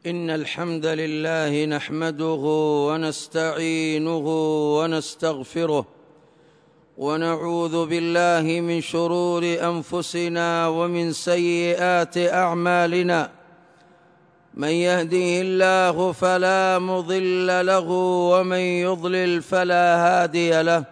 إن الحمد لله نحمده ونستعينه ونستغفره ونعوذ بالله من شرور أنفسنا ومن سيئات أعمالنا. من يهده الله فلا مضل له ومن يضلل فلا هادي له.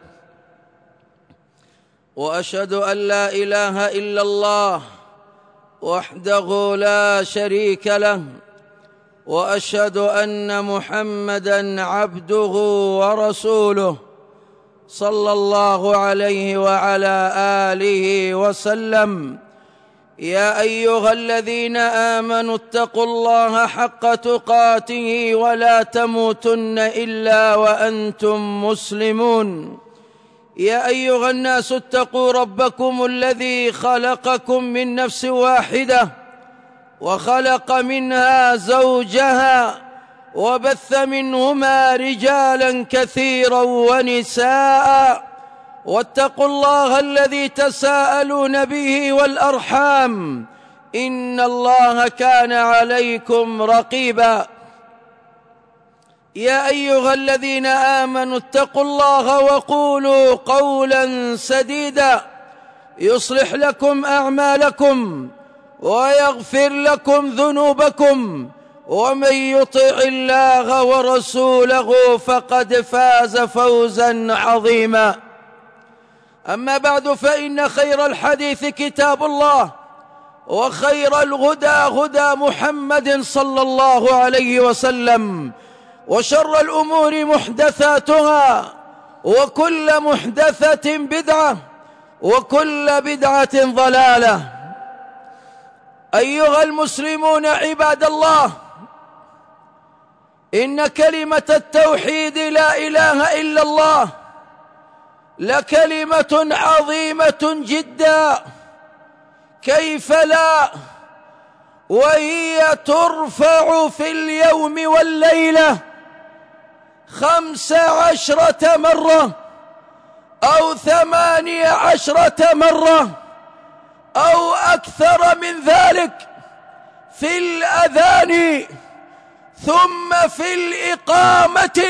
وأشهد أن لا إله إلا الله وحده لا شريك له، وأشهد أن محمدًا عبده ورسوله صلى الله عليه وعلى آله وسلم. يا أيها الذين آمنوا اتقوا الله حق تقاته ولا تموتن إلا وأنتم مسلمون. يا أيها الناس اتقوا ربكم الذي خلقكم من نفس واحدة وخلق منها زوجها وبث منهما رجالا كثيرا ونساء، واتقوا الله الذي تساءلون به والأرحام إن الله كان عليكم رقيبا. يا أيها الذين آمنوا اتقوا الله وقولوا قولا سديدا يصلح لكم أعمالكم ويغفر لكم ذنوبكم، ومن يطع الله ورسوله فقد فاز فوزا عظيما. أما بعد، فإن خير الحديث كتاب الله، وخير الهدى هدى محمد صلى الله عليه وسلم، وشر الأمور محدثاتها، وكل محدثة بدعة، وكل بدعة ضلالة. أيها المسلمون عباد الله، إن كلمة التوحيد لا إله إلا الله لكلمة عظيمة جدا، كيف لا، وهي ترفع في اليوم والليلة 15 مرة أو 18 مرة أو أكثر من ذلك في الأذان ثم في الإقامة،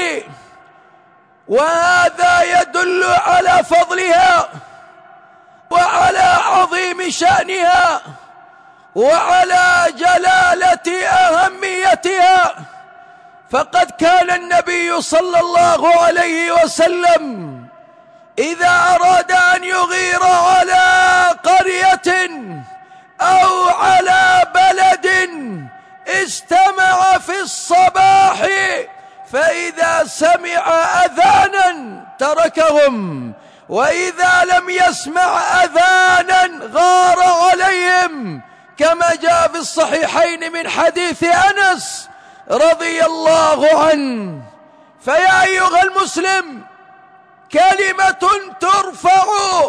وهذا يدل على فضلها وعلى عظيم شأنها وعلى جلالة أهميتها. فقد كان النبي صلى الله عليه وسلم إذا أراد أن يغير على قرية أو على بلد استمع في الصباح، فإذا سمع أذانا تركهم، وإذا لم يسمع أذانا غار عليهم، كما جاء في الصحيحين من حديث أنس رضي الله عنه. فيا أيها المسلم، كلمة ترفع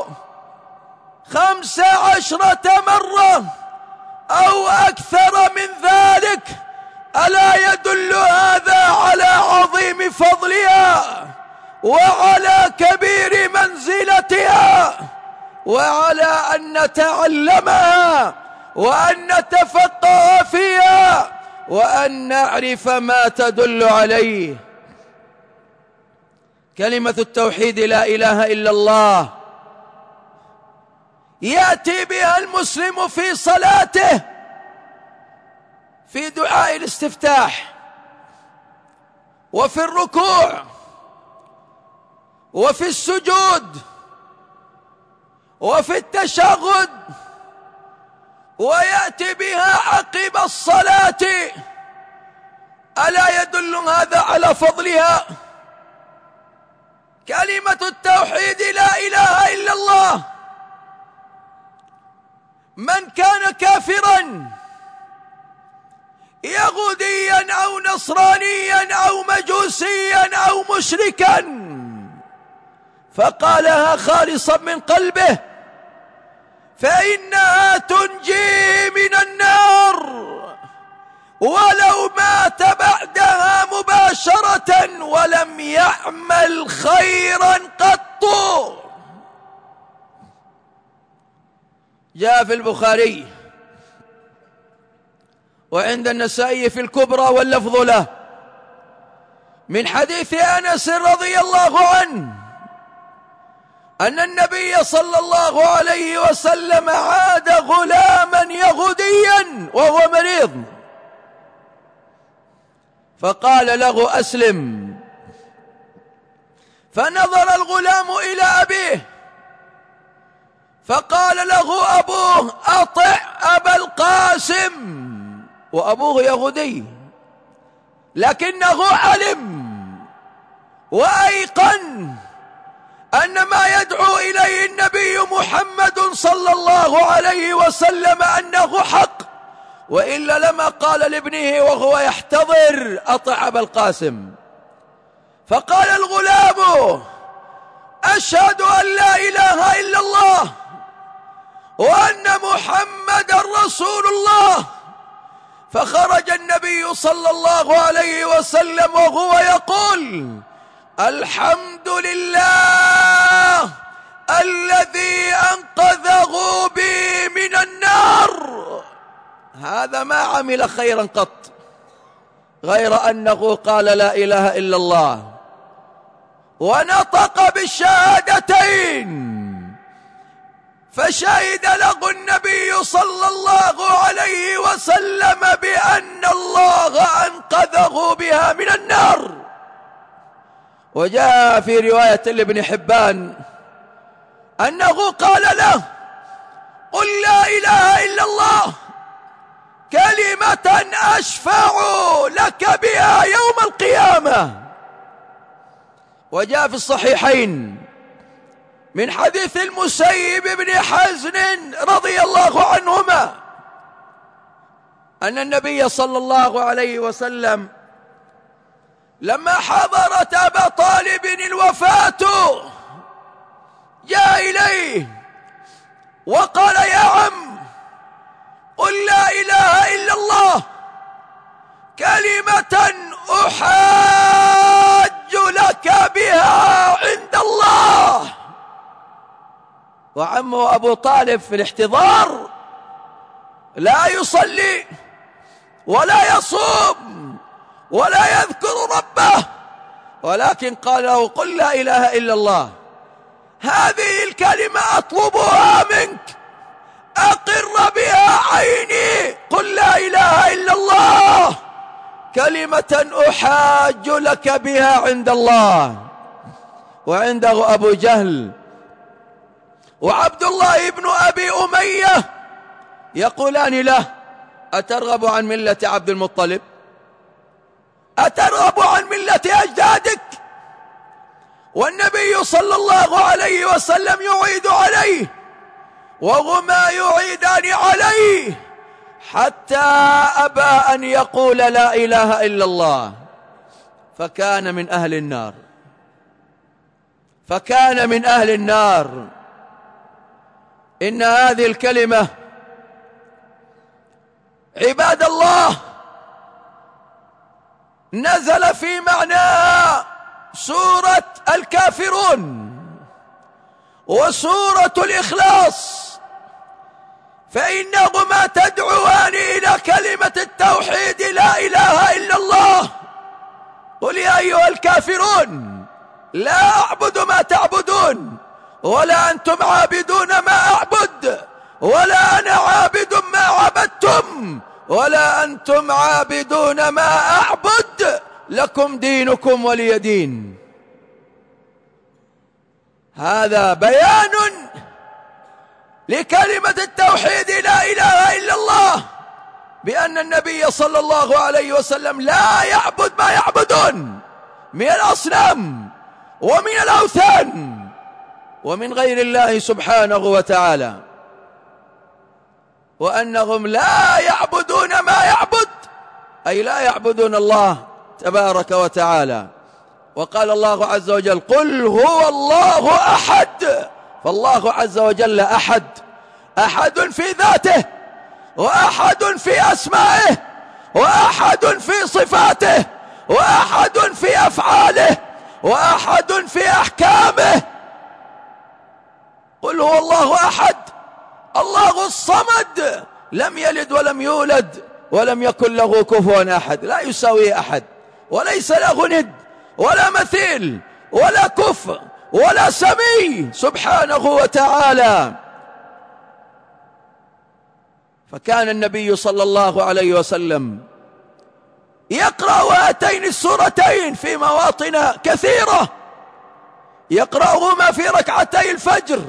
15 مرة أو أكثر من ذلك، ألا يدل هذا على عظيم فضلها وعلى كبير منزلتها، وعلى أن نتعلمها وأن نتفقه فيها وأن نعرف ما تدل عليه. كلمة التوحيد لا إله إلا الله يأتي بها المسلم في صلاته، في دعاء الاستفتاح، وفي الركوع، وفي السجود، وفي التشهد، ويأتي بها عقب الصلاة. ألا يدل هذا على فضلها؟ كلمة التوحيد لا إله إلا الله، من كان كافرا يهوديا أو نصرانيا أو مجوسيا أو مشركا فقالها خالصا من قلبه فإنها تنجي من النار ولو مات بعدها مباشرة ولم يعمل خيرا قط. جاء في البخاري وعند النسائي في الكبرى واللفظ له من حديث أنس رضي الله عنه أن النبي صلى الله عليه وسلم عاد غلاما يهوديا وهو مريض، فقال له: أسلم. فنظر الغلام إلى أبيه فقال له أبوه: أطع أبا القاسم. وأبوه يهودي، لكنه علم وأيقن أن ما يدعو إليه النبي محمد صلى الله عليه وسلم أنه حق، وإلا لما قال لابنه وهو يحتضر: أطع أبا القاسم. فقال الغلام: أشهد أن لا إله إلا الله وأن محمدا رسول الله. فخرج النبي صلى الله عليه وسلم وهو يقول: الحمد لله الذي أنقذه بي من النار. هذا ما عمل خيرا قط غير أنه قال لا إله إلا الله ونطق بالشهادتين، فشهد له النبي صلى الله عليه وسلم بأن الله أنقذه بها من النار. وجاء في رواية لابن حبان أنه قال له: قل لا إله إلا الله كلمة أشفع لك بها يوم القيامة. وجاء في الصحيحين من حديث المسيب بن حزن رضي الله عنهما أن النبي صلى الله عليه وسلم لما حضرت أبا طالب الوفاة جاء إليه وقال: يا عم، قل لا إله إلا الله كلمة أحاج لك بها عند الله. وعمه أبو طالب في الاحتضار لا يصلي ولا يصوم ولا يذكر ربه، ولكن قال له: قل لا إله إلا الله، هذه الكلمة أطلبها منك، أقر بها عيني، قل لا إله إلا الله كلمة أحاج لك بها عند الله. وعنده أبو جهل وعبد الله بن أبي أمية يقولان له: أترغب عن ملة عبد المطلب؟ أترغب عن ملة أجدادك؟ والنبي صلى الله عليه وسلم يعيد عليه وهما يعيدان عليه حتى أبى أن يقول لا إله إلا الله، فكان من أهل النار، فكان من أهل النار. إن هذه الكلمة عباد الله نزل في معناها سورة الكافرون وسورة الإخلاص، فإنهما تدعوان إلى كلمة التوحيد لا إله إلا الله. قل يا أيها الكافرون لا أعبد ما تعبدون ولا أنتم عابدون ما أعبد ولا أنا عابد ما عبدتم ولا أنتم عابدون ما أعبد، لكم دينكم ولي دين. هذا بيان لكلمة التوحيد لا إله إلا الله، بأن النبي صلى الله عليه وسلم لا يعبد ما يعبدون من الأصنام ومن الأوثان ومن غير الله سبحانه وتعالى، وأنهم لا يعبدون ما يعبد، أي لا يعبدون الله تبارك وتعالى. وقال الله عز وجل: قل هو الله أحد. فالله عز وجل أحد، أحد في ذاته وأحد في أسمائه وأحد في صفاته وأحد في أفعاله وأحد في أحكامه. قل هو الله أحد، الله الصمد، لم يلد ولم يولد ولم يكن له كفوا أحد، لا يساوي أحد، وليس له ند ولا مثيل ولا كفء ولا سمي سبحانه وتعالى. فكان النبي صلى الله عليه وسلم يقرأ هاتين السورتين في مواطن كثيرة، يقرأهما في ركعتي الفجر،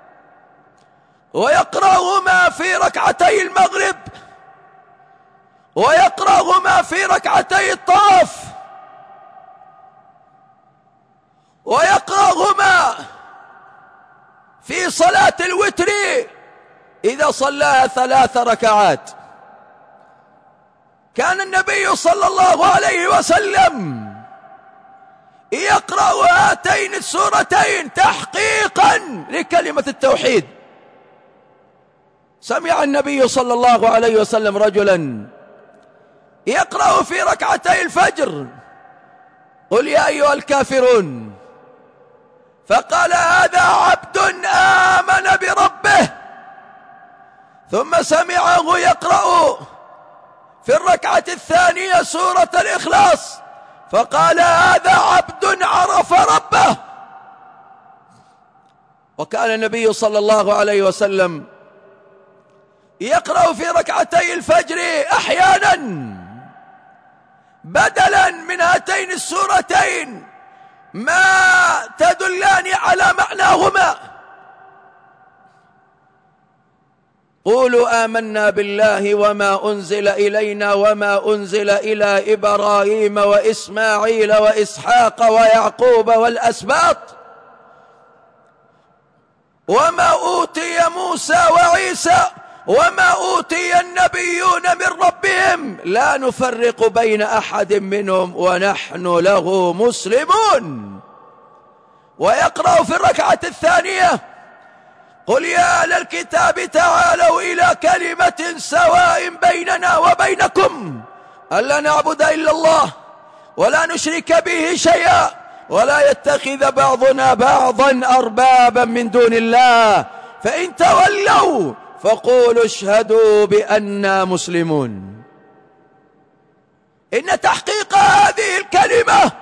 ويقرأهما في ركعتي المغرب، ويقرأهما في ركعتي الطواف، ويقرأهما في صلاة الوتر إذا صلاها 3 ركعات. كان النبي صلى الله عليه وسلم يقرأ هاتين السورتين تحقيقا لكلمة التوحيد. سمع النبي صلى الله عليه وسلم رجلا يقرأ في ركعتي الفجر قل يا أيها الكافرون، فقال هذا عبد آمن بربه. ثم سمعه يقرأ في الركعة الثانية سورة الإخلاص، فقال هذا عبد عرف ربه. وكان النبي صلى الله عليه وسلم يقرأ في ركعتي الفجر أحيانا بدلا من هاتين السورتين ما تدلان على معناهما. قولوا آمنا بالله وما أنزل إلينا وما أنزل إلى إبراهيم وإسماعيل وإسحاق ويعقوب والأسباط وما أوتي موسى وعيسى وما أوتي النبيون من ربهم لا نفرق بين أحد منهم ونحن له مسلمون. ويقرأ في الركعة الثانية قل يا أهل الكتاب تعالوا إلى كلمة سواء بيننا وبينكم ألا نعبد إلا الله ولا نشرك به شيئا ولا يتخذ بعضنا بعضا أربابا من دون الله فإن تولوا فقولوا اشهدوا بأننا مسلمون. إن تحقيق هذه الكلمة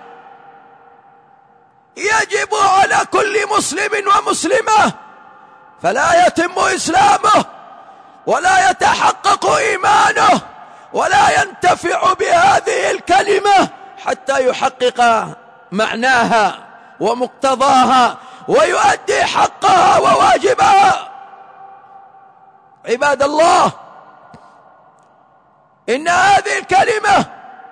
يجب على كل مسلم ومسلمة، فلا يتم إسلامه ولا يتحقق إيمانه ولا ينتفع بهذه الكلمة حتى يحقق معناها ومقتضاها ويؤدي حقها وواجبها. عباد الله، إن هذه الكلمة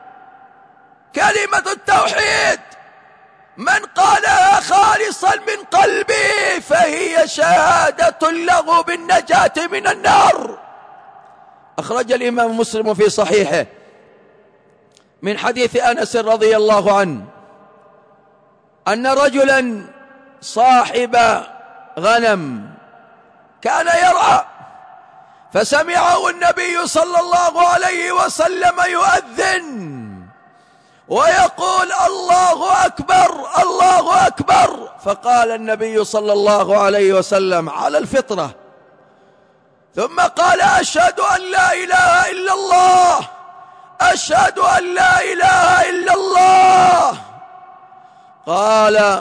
كلمة التوحيد من قالها خالصا من قلبه فهي شهادة له بالنجاة من النار. أخرج الإمام مسلم في صحيحه من حديث أنس رضي الله عنه أن رجلا صاحب غنم كان يرعى، فسمعه النبي صلى الله عليه وسلم يؤذن ويقول الله أكبر الله أكبر، فقال النبي صلى الله عليه وسلم على الفطرة، ثم قال أشهد أن لا إله إلا الله أشهد أن لا إله إلا الله، قال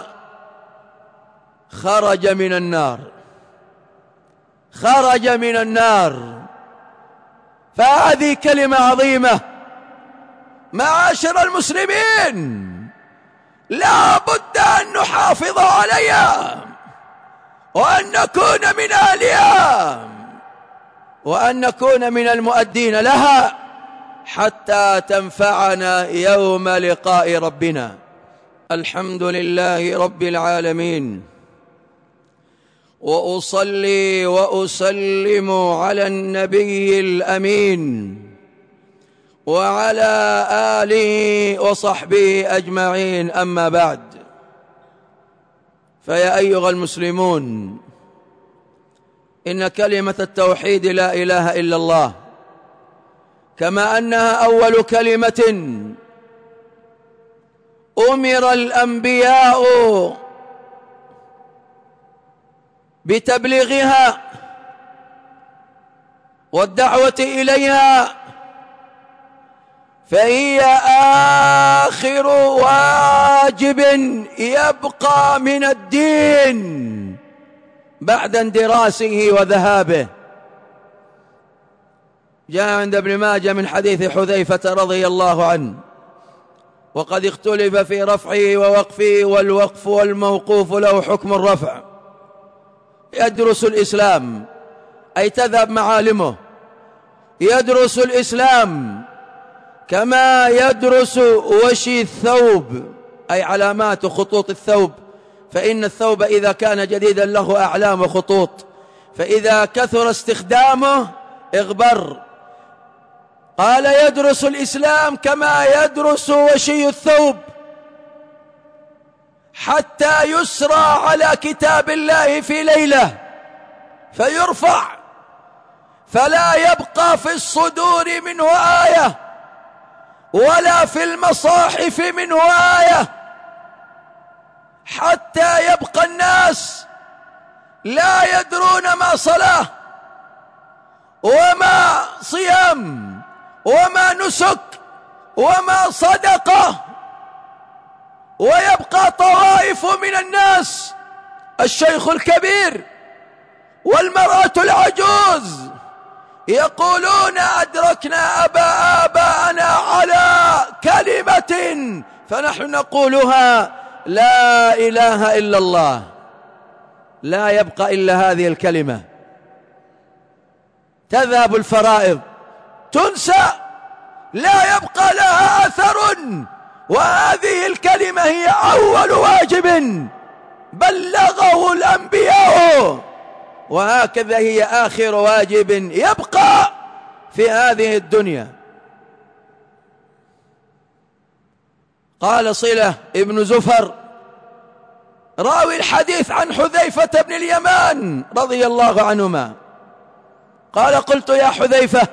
خرج من النار خرج من النار. فهذه كلمة عظيمة معاشر المسلمين لا بد أن نحافظ عليها وأن نكون من أهلها وأن نكون من المؤدين لها حتى تنفعنا يوم لقاء ربنا. الحمد لله رب العالمين، وأصلي وأسلم على النبي الأمين وعلى آله وصحبه أجمعين، أما بعد، فيا أيها المسلمون، إن كلمة التوحيد لا إله إلا الله كما أنها أول كلمة أمر الأنبياء بتبليغها والدعوة إليها فهي آخر واجب يبقى من الدين بعد اندراسه وذهابه. جاء عند ابن ماجه من حديث حذيفة رضي الله عنه، وقد اختلف في رفعه ووقفه، والوقف والموقوف له حكم الرفع. يدرس الإسلام أي تذهب معالمه، يدرس الإسلام كما يدرس وشي الثوب أي علامات خطوط الثوب، فإن الثوب إذا كان جديدا له أعلام وخطوط، فإذا كثر استخدامه اغبر. قال يدرس الإسلام كما يدرس وشي الثوب، حتى يسرى على كتاب الله في ليلة فيرفع، فلا يبقى في الصدور منه آية ولا في المصاحف منه آية، حتى يبقى الناس لا يدرون ما صلاة وما صيام وما نسك وما صدقة، ويبقى طوائف من الناس، الشيخ الكبير والمرأة العجوز، يقولون أدركنا آباءنا على كلمة فنحن نقولها لا إله إلا الله. لا يبقى إلا هذه الكلمة، تذهب الفرائض تنسى، لا يبقى لها أثر، وهذه الكلمة هي أول واجب بلغه الأنبياء، وهكذا هي آخر واجب يبقى في هذه الدنيا. قال صلة ابن زفر راوي الحديث عن حذيفة بن اليمان رضي الله عنهما قال قلت يا حذيفة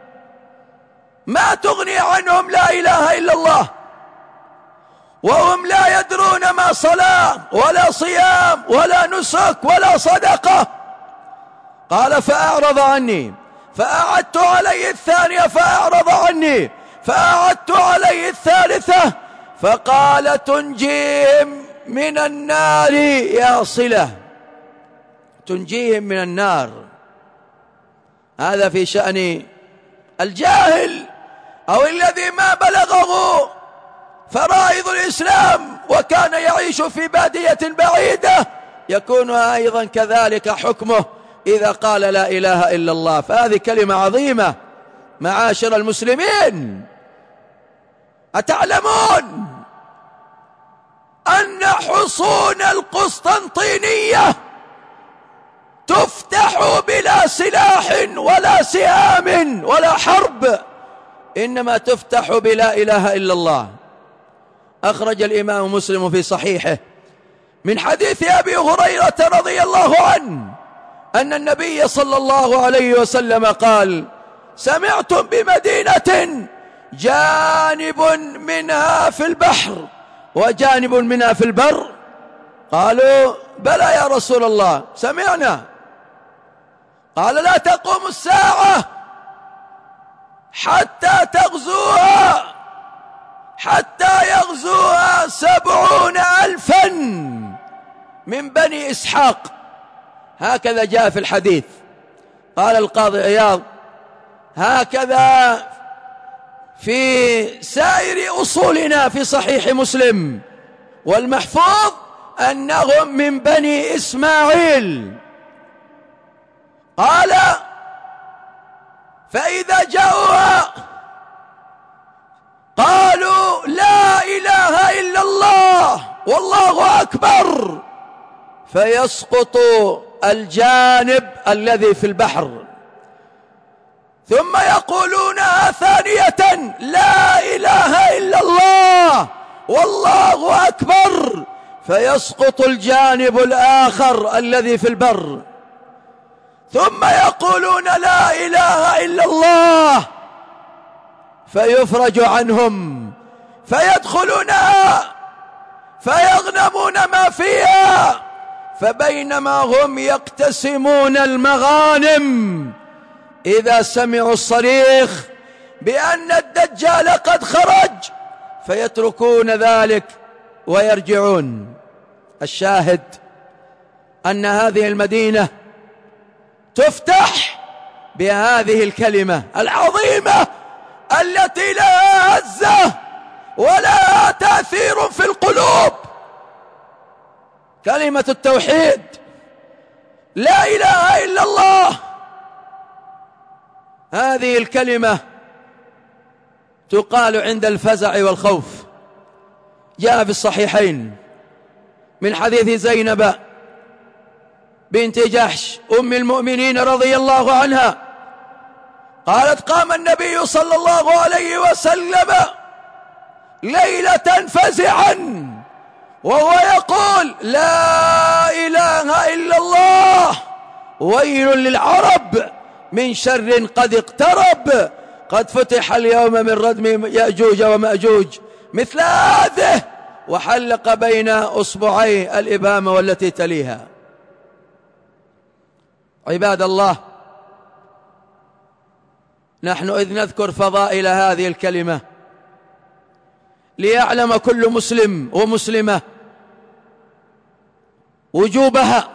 ما تغني عنهم لا إله إلا الله وهم لا يدرون ما صلاة ولا صيام ولا نسك ولا صدقة؟ قال فأعرض عني، فأعدت عليه الثانية فأعرض عني، فأعدت عليه الثالثة، فقال تنجيهم من النار يا صلة، تنجيهم من النار. هذا في شأن الجاهل أو الذي ما بلغه فرائض الإسلام وكان يعيش في بادية بعيدة، يكون أيضا كذلك حكمه إذا قال لا إله إلا الله. فهذه كلمة عظيمة معاشر المسلمين. أتعلمون أن حصون القسطنطينية تفتح بلا سلاح ولا سهام ولا حرب، إنما تفتح بلا إله إلا الله. أخرج الإمام مسلم في صحيحه من حديث أبي هريرة رضي الله عنه أن النبي صلى الله عليه وسلم قال سمعتم بمدينة جانب منها في البحر وجانب منها في البر؟ قالوا بلى يا رسول الله سمعنا. قال لا تقوم الساعة حتى تغزوها، حتى يغزوها 70,000 من بني إسحاق. هكذا جاء في الحديث. قال القاضي عياض هكذا في سائر أصولنا في صحيح مسلم، والمحفوظ أنهم من بني إسماعيل. قال فإذا جاءوها قالوا لا إله إلا الله والله أكبر، فيسقط الجانب الذي في البحر، ثم يقولونها ثانية لا إله إلا الله والله أكبر، فيسقط الجانب الآخر الذي في البر، ثم يقولون لا إله إلا الله، فيفرج عنهم فيدخلونها فيغنمون ما فيها. فبينما هم يقتسمون المغانم إذا سمعوا الصريخ بأن الدجال قد خرج فيتركون ذلك ويرجعون. الشاهد أن هذه المدينة تفتح بهذه الكلمة العظيمة التي لها عزة ولها تأثير في القلوب، كلمة التوحيد، لا إله إلا الله. هذه الكلمة تقال عند الفزع والخوف. جاء في الصحيحين من حديث زينب بنت جحش أم المؤمنين رضي الله عنها قالت: قام النبي صلى الله عليه وسلم ليلة فزعا وهو يقول: لا إله إلا الله، ويل للعرب من شر قد اقترب، قد فتح اليوم من ردم يأجوج ومأجوج مثل هذه، وحلق بين أصبعي الإبهام والتي تليها. عباد الله، نحن إذ نذكر فضائل هذه الكلمة ليعلم كل مسلم ومسلمة وجوبها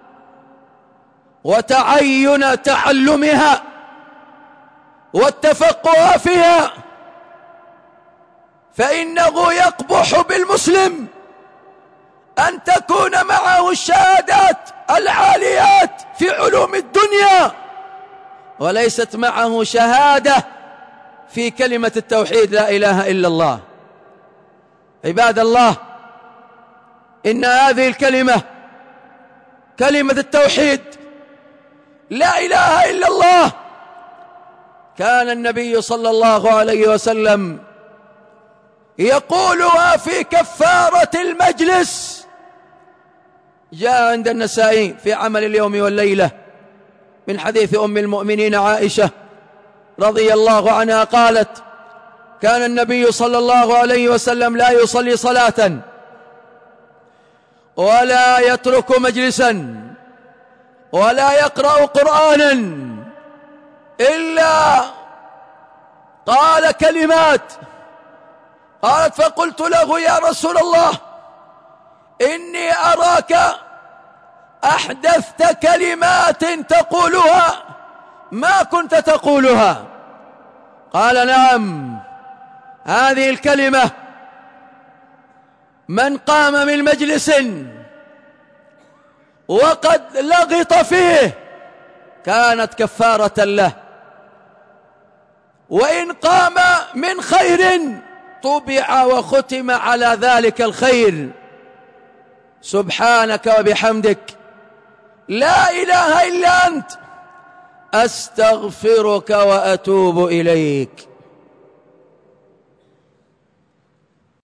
وتعين تعلمها والتفقه فيها، فإنه يقبح بالمسلم أن تكون معه الشهادات العاليات في علوم الدنيا وليست معه شهادة في كلمة التوحيد لا إله إلا الله. عباد الله، إن هذه الكلمة، كلمة التوحيد لا إله إلا الله، كان النبي صلى الله عليه وسلم يقولها في كفارة المجلس. جاء عند النسائي في عمل اليوم والليلة من حديث أم المؤمنين عائشة رضي الله عنها قالت: كان النبي صلى الله عليه وسلم لا يصلي صلاة ولا يترك مجلسا ولا يقرأ قرآنا إلا قال كلمات. قالت: فقلت له: يا رسول الله، إني أراك أحدثت كلمات تقولها ما كنت تقولها. قال: نعم، هذه الكلمة من قام من مجلس وقد لغط فيه كانت كفارة له، وإن قام من خير طبع وختم على ذلك الخير. سبحانك وبحمدك، لا إله إلا أنت، أستغفرك وأتوب إليك.